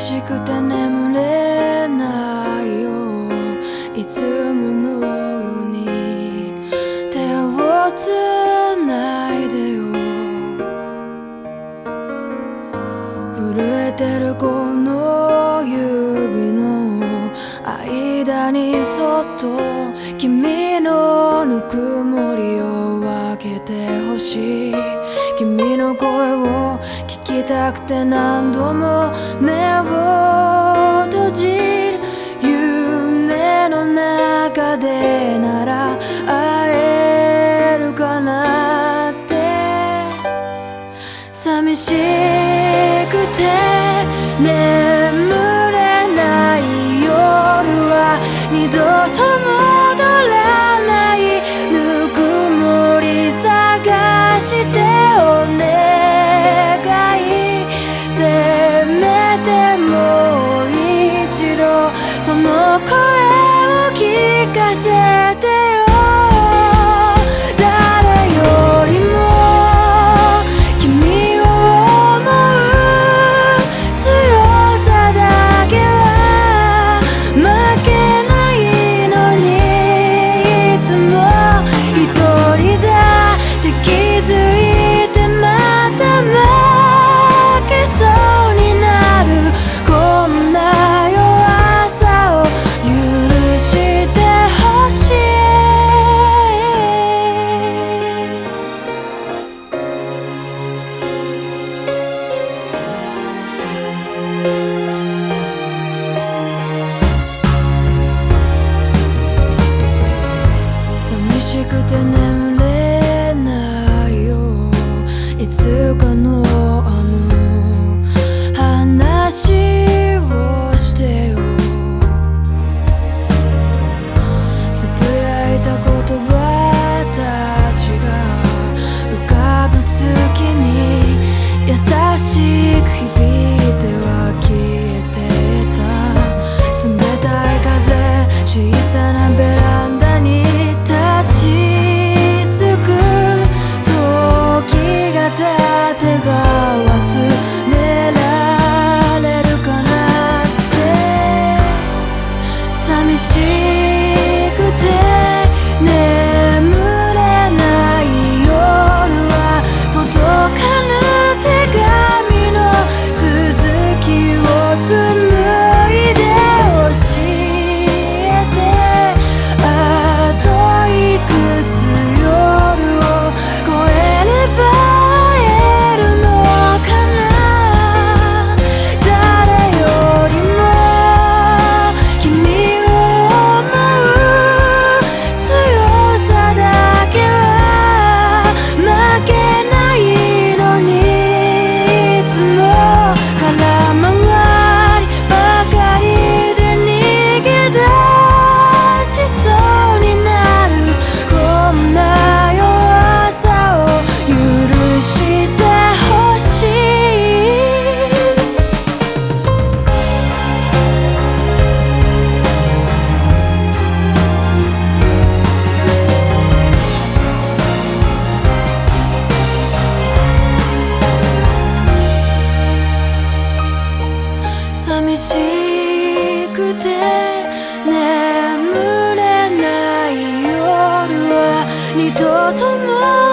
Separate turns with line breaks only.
しくて眠れないよ、いつものように手をつないでよ。震えてるこの指の間にそっと君のぬくもりを分けてほしい。君の声を聞きたくて何度も目を閉じる。夢の中でなら会えるかなって。寂しくて眠れない夜は二度と戻らない。ぬくもり探してお願い。せめてもう一度その声を聞かせてよ。誰よりも君を思う強さだけは負けないのに、いつも一人だって気づいてまた負けそうになる。こんな弱さを許してほしい。寂しくて眠れないよ、いつかの話をしてよ。つぶやいた言葉たちが浮かぶ月に優しく響いては消えてた。冷たい風、小さなベランダに立ちすくむ。時が経てば忘れられるかなって。寂しくて眠れない夜は届かぬ手紙の続きを紡いで教えて。あといくつ夜を越えれば会えるのかな。誰よりも君を思う強さだけは負けないのに、いつも空回りばかりで逃げ出しそうになる。こんな弱さを許してほしい。寂しくて眠れない夜は二度とも